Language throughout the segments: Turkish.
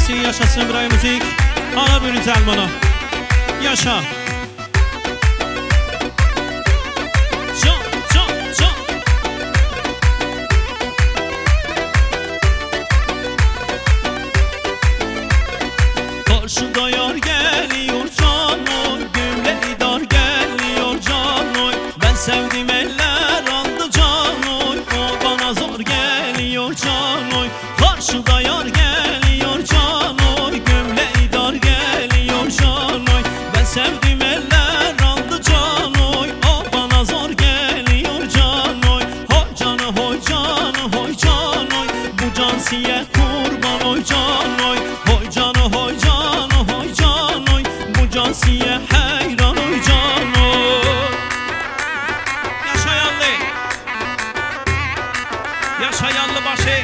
müziği yaşasın buraya müzik. Ana bir Selman'a. Yaşa. Karşıda yar geliyor can oy, gümleri dar geliyor can oy. Ben sevdim eller aldı can oy, o bana zor geliyor can oy. Karşıda yar geliyor can oy, gümleri dar geliyor can oy. Ben sevdim eller aldı can oy, o bana zor geliyor can oy. Hoy canı hoy canı hoy can oy, bu can siye kurban oy can oy. Hoy canı hoy canı hoy can oy, bu can siye hayran oy can oy. Yaşa yallı, yaşa yallı başı.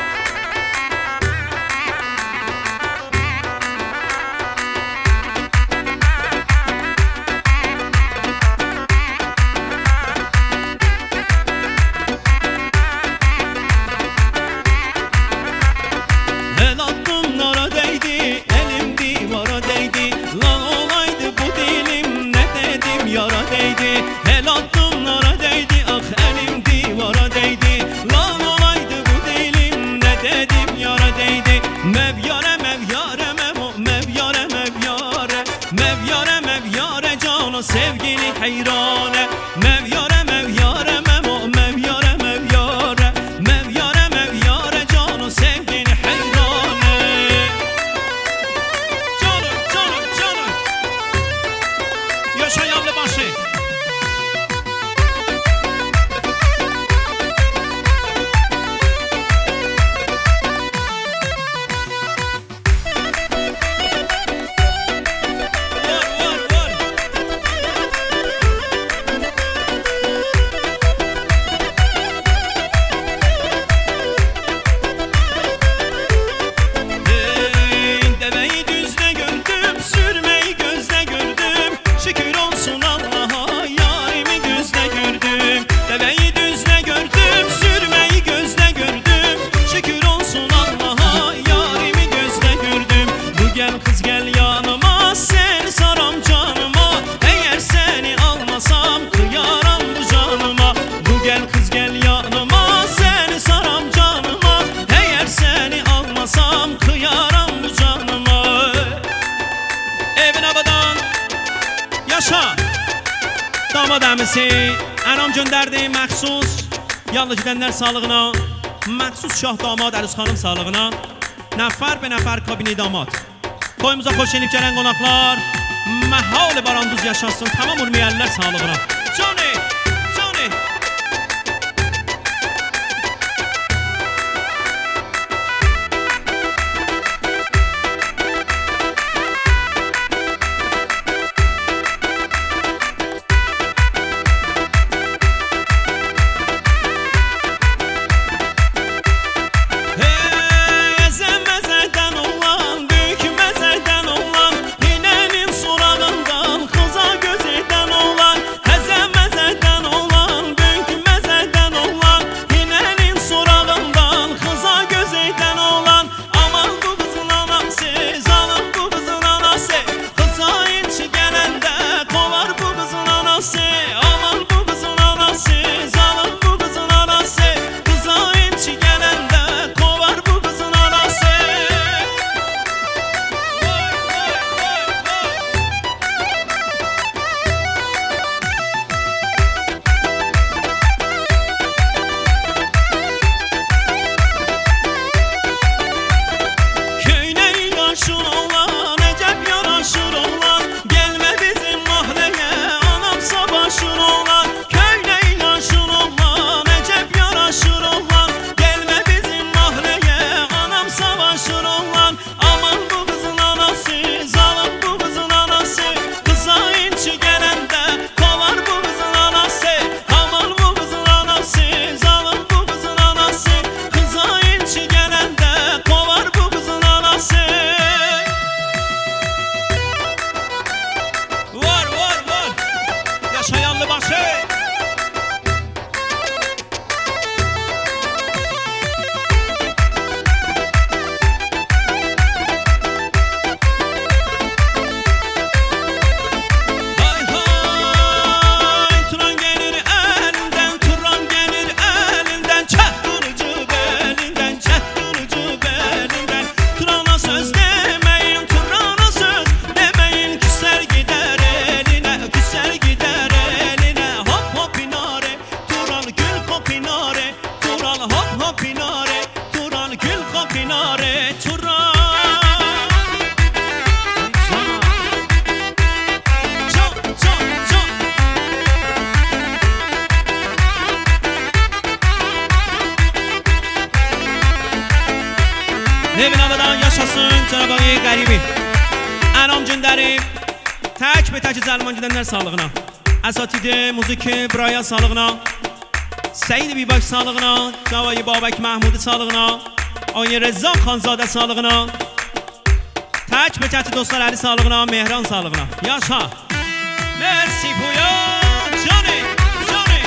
El adımlara değdi, elim divara değdi. Lan olaydı bu dilim, ne dedim yara değdi. El adımlara değdi, ah elim divara değdi. Lan olaydı bu dilim, ne dedim yara değdi. Mevyare mevyare memo, mevyare mevyare. Mevyare mevyare cana sevgili heyrane. Mevyare mevyare memo, mevyare mevyare. Mevyare mevyare cana sevgili heyrane. Canım canım canım. Yaşa yanlı başı. Deveyi düzde gördüm, sürmeyi gözde gördüm. Şükür olsun Allah'a, yarimi gözde gördüm. Deveyi düzde gördüm, sürmeyi gözde gördüm. Şükür olsun Allah'a, yarimi gözde gördüm. Bu gel kız gel yanıma, seni saram canıma. Eğer seni almasam kıyaram bu canıma. Bu gel kız gel yanıma, seni saram canıma. Eğer seni almasam kıyaram bu canıma. Evin havadan yaşa. Damat əmisi ənam göndərdi məxsus yalnız gidənlər sağlığına. Məxsus şah damad Əruz xanım sağlığına. Nəfər be nəfər kabini damad. Toyumuza xoş gelip gələn qonaqlar məhal baranduz yaşasın. Tamam urmiyəllər sağlığına. Johnny, Johnny. Mezeden کنار تو را نبین آبادان yaşasın Cenab-ı Hak qaribi Anam günləri tək və tək zəlman gedənlər sağlığına Əsatidi, muziki, buraya sağlığına Seyid Bibak sağlığına Cavayı Babək Məhmudi sağlığına Ayı Rəzzaq Xanzadə sağlığına Tək və tək dostlar əli sağlığına Mehran sağlığına Yaşa Merci Puya Johnny Johnny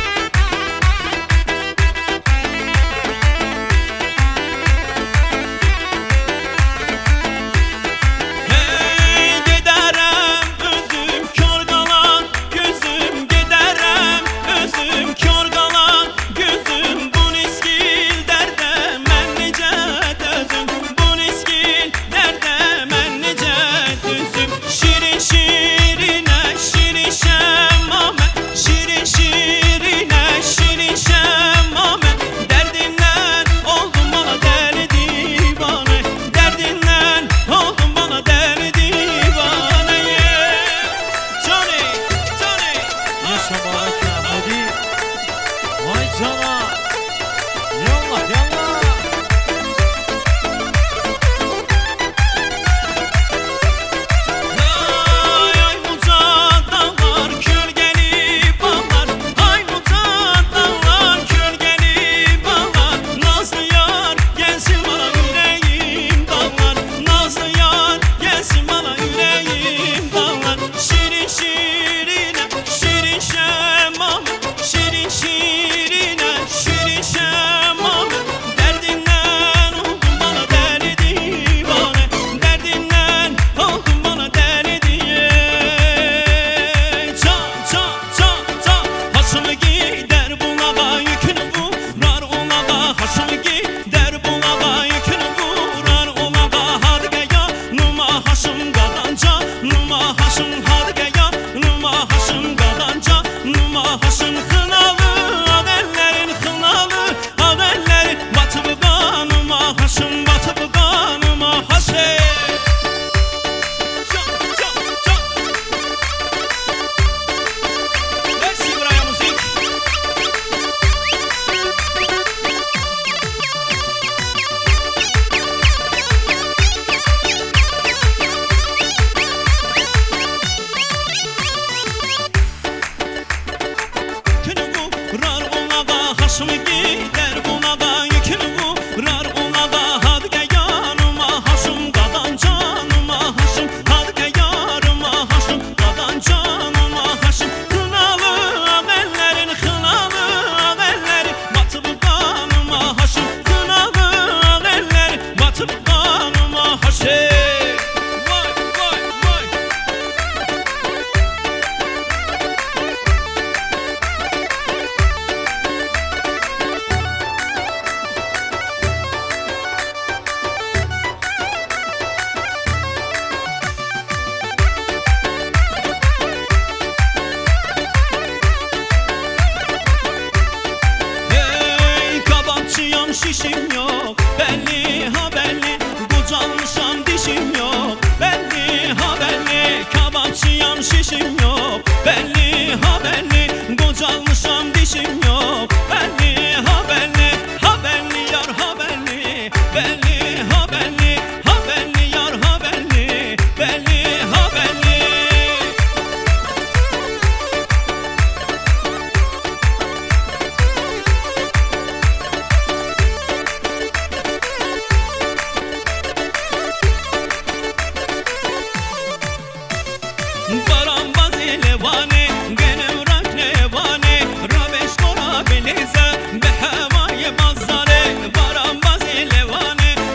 Şişim yok belli ha belli Kucalmışam dişim yok belli ha belli Kabapçıyam şişim yok belli ha belli Kucalmışam dişim yok belli ha belli Ha belli yar ha belli belli ha belli Ha belli yar ha belli belli ha belli به هوای بازاره باران بازی لوانه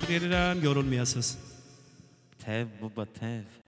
təşəkkür edirəm, yorulmayasınız. Tev baba tev.